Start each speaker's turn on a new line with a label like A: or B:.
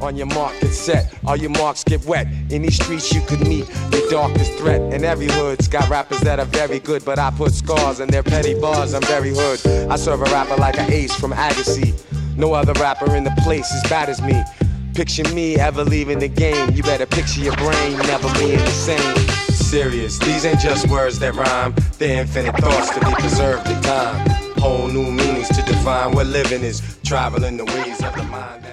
A: On your mark, get set, all your marks get wet. In these streets you could meet your darkest threat. And every hood's got rappers that are very good, but I put scars in their petty bars. I'm very hood. I serve a rapper like an ace from Agassi. No other rapper in the place as bad as me. Picture me ever leaving the game. You better picture your brain never being the same. Serious, these ain't just words that rhyme. They're infinite thoughts to be preserved in time. Whole new meanings to define what living is. Traveling the ways of the mind.